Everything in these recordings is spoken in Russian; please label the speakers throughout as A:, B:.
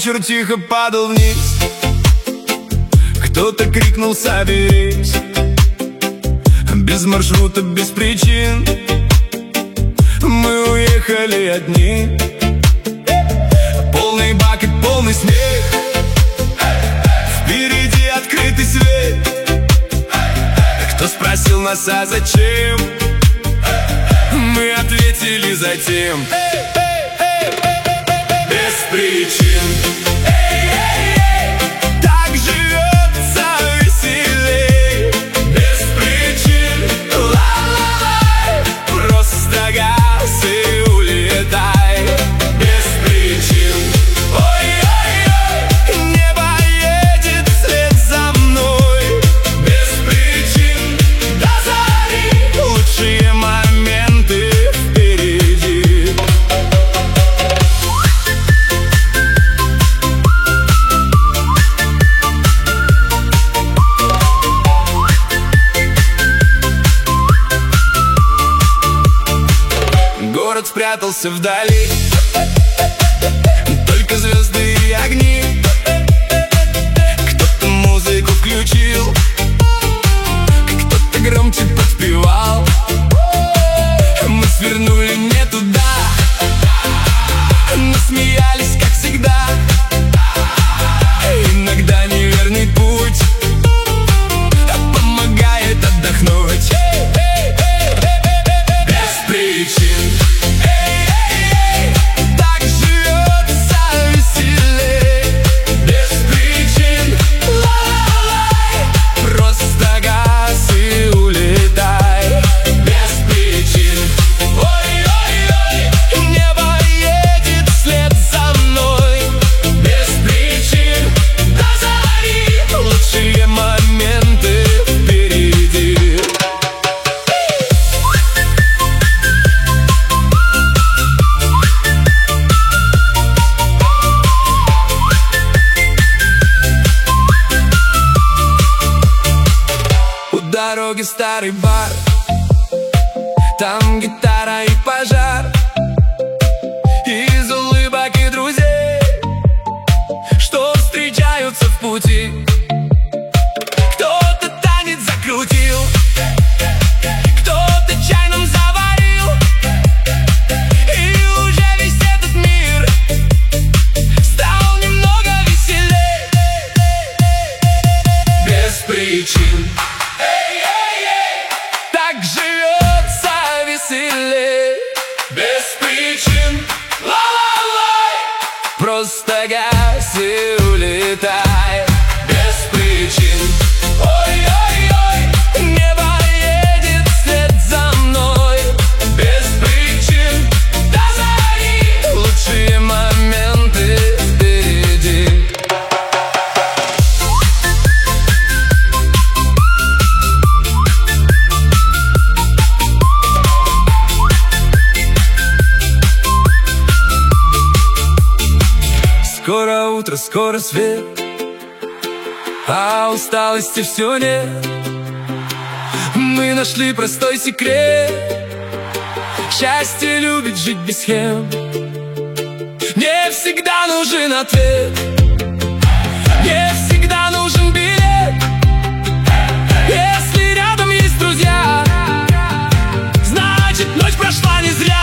A: вечер тихо падал вниз. Кто-то крикнул: соберись. Без маршрута, без причин мы уехали одни. Полный бак и полный снег, впереди открытый свет. Кто спросил нас: а зачем? Мы ответили: затем. Без причин. Так живется веселей. Без причин. Ла-ла-лай. Просто газ и улетай. Без причин. Ой-ой-ой. Небо едет вслед за мной. Без причин. До зари. Лучшие моменты впереди. Город спрятался вдали, только звезды и огни. Кто-то музыку включил, кто-то громче подпевал. Мы свернули не туда, но смеялись, как всегда. Иногда неверный путь помогает отдохнуть. Без причин. Так живется веселей. Без причин. Ла-ла-лай. Просто газ и улетай. Без причин. Ой-ой-ой. Небо едет вслед за мной. Без причин. До зари. Лучшие моменты впереди. У дороги старый бар, там гитара и пожар. Из улыбок и друзей, что встречаются в пути. Кто-то танец закрутил, кто-то чай нам заварил. И уже весь этот мир стал немного веселей. Без причин. Так живется веселей. Без причин. Ла-ла-лай. Просто газ и улетай. Без причин. Ой-ой-ой. Небо едет вслед за мной. Без причин. До зари. Лучшие моменты впереди. Скоро утро, скоро свет, а усталости все нет. Мы нашли простой секрет: счастье любит жить без схем. Не всегда нужен ответ, не всегда нужен билет. Если рядом есть друзья, значит ночь прошла не зря.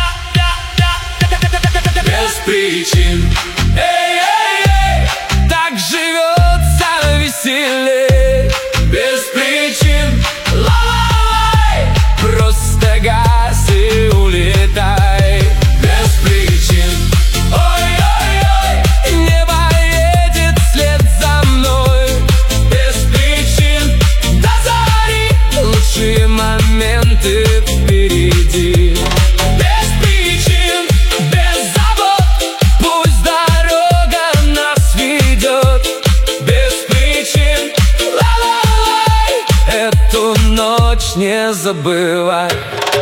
A: Без причин. Эй-эй-эй. Так живется веселей. Без причин. Ла-ла-лай. Просто газ и улетай. Без причин. Ой-ой-ой. Небо едет вслед за мной. Без причин. До зари. Лучшие моменты впереди. Без причин. Без забот. Пусть дорога нас ведет. Без причин. Ла-ла-лай. Эту ночь не забывай.